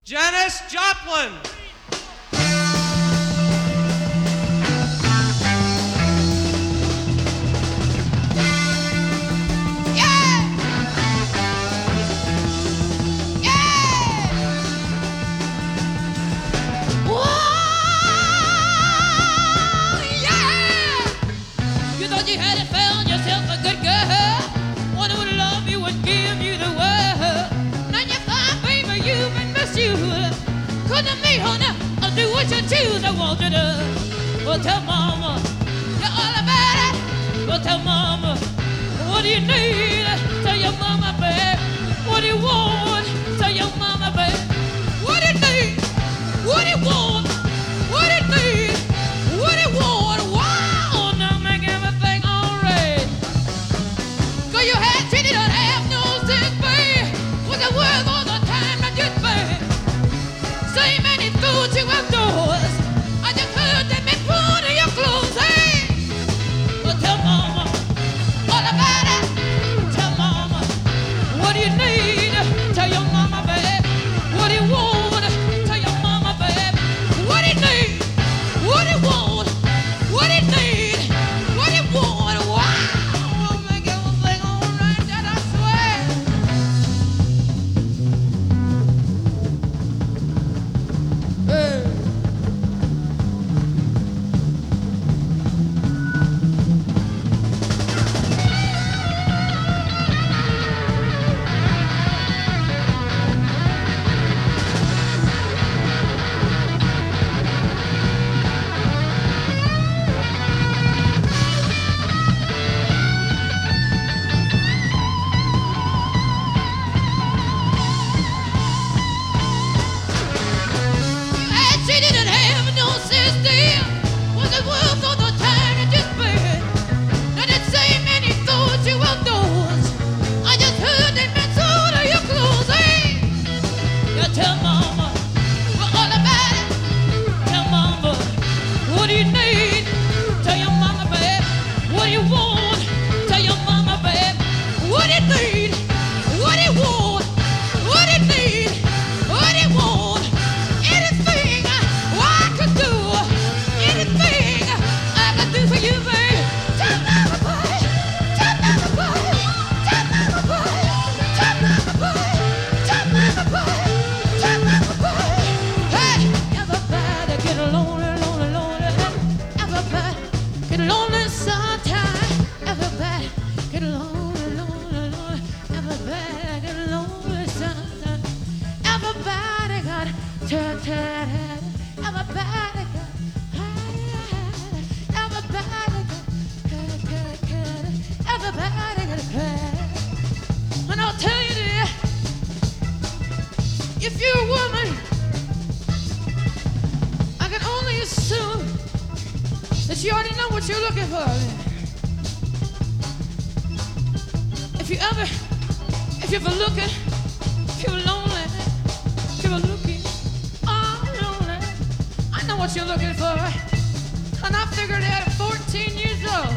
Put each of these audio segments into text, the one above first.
Janis Joplin. You had it, found yourself a good girl, one who would love you and give you the world. Now you find, baby, you've been misused. Couldn't meet her now, I'll do what you choose. I want you to, well, tell mama you're all about it. Well, tell mama, what do you need? Tell your mama, babe. What do you want? Tell your mama, babe. What do you need? What do you want? What do you need? What do you want? Wow, now make everything alright. 'Cause you had treated her half no sense, babe. Was it worth all the time that you spent? So many fools you outdoors. I just heard them in front of your clothes, hey. Well, tell mama all about it. Tell mama, what do you need? Tell your mama, babe. What do you want? Tell your mama, babe. What do you need? What do you want? What do you need? What do you want? Wow, make everything alright, that I swear. Hey. I treated it half no sense deal. Was it worth all the time you just spent? Now that same many thoughts you outdoors. I just heard them been sold of your clothes, hey. You tell mama we're all about it. Tell mama, what do you need? Tell your mama, babe. What do you want? Tell your mama, babe. What do you need? What do you want? What do you need? What do you want? Anything I could do, anything I could do for you, babe. Tell mama, babe. Tell mama, babe. Tell mama, babe. Tell mama, babe. Tell mama, babe. Tell mama, babe. Hey, everybody get lonely, lonely, lonely. Everybody get lonely sometime. Everybody get lonely, lonely, lonely. Everybody get lonely sometime. Everybody got tired. Everybody got tired. Everybody got everybody got tired. And I'll tell you this, if you're a woman, I can only assume that you already know what you're looking for. If you're looking, if you're lonely, if you're looking, all lonely, I know what you're looking for. And I figured it out at 14 years old.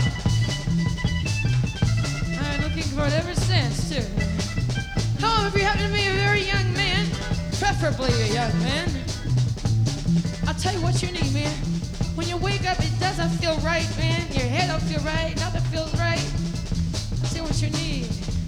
I've been looking for it ever since, too. However, if you happen to be a very young man, preferably a young man, I'll tell you what you need, man. When you wake up, it doesn't feel right, man. Your head don't feel right, nothing feels right. I'll tell you what you need.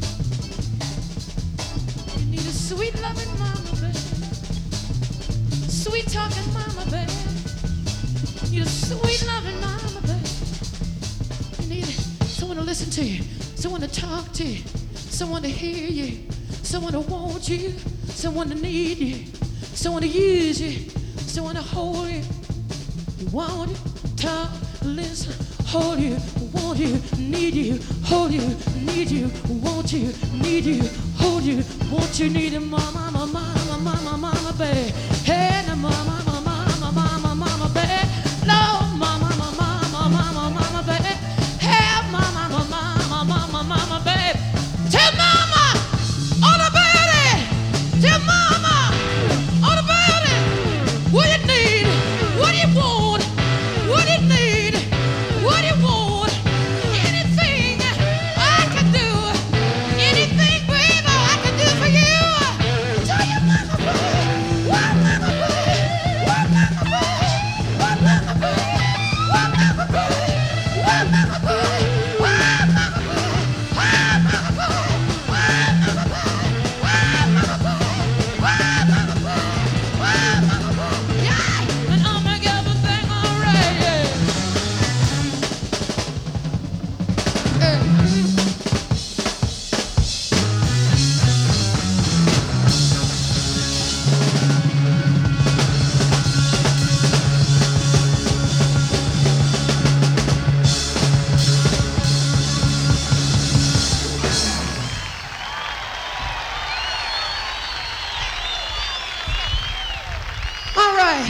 You need a sweet loving mama, baby. Sweet talking mama, baby. You need a sweet loving mama, baby. You need someone to listen to you, someone to talk to you, someone to hear you, someone to want you, someone to need you, someone to use you, someone to hold you. You want you, talk, listen, hold you, want you, need you, hold you, need you, want you, need you, hold you, want you, need you, mama, mama, mama, mama, mama, babe. Hey, now, mama, mama, mama, mama, mama, babe. No, mama, mama, mama, mama, mama, babe. Hey, mama, mama, mama, mama, mama, babe. Tell mama all about it. Tell mama all about it. What you need? What do you want? What do you need? What do you want? Anything I can do, anything, baby, I can do for you. Tell your mama. Hey.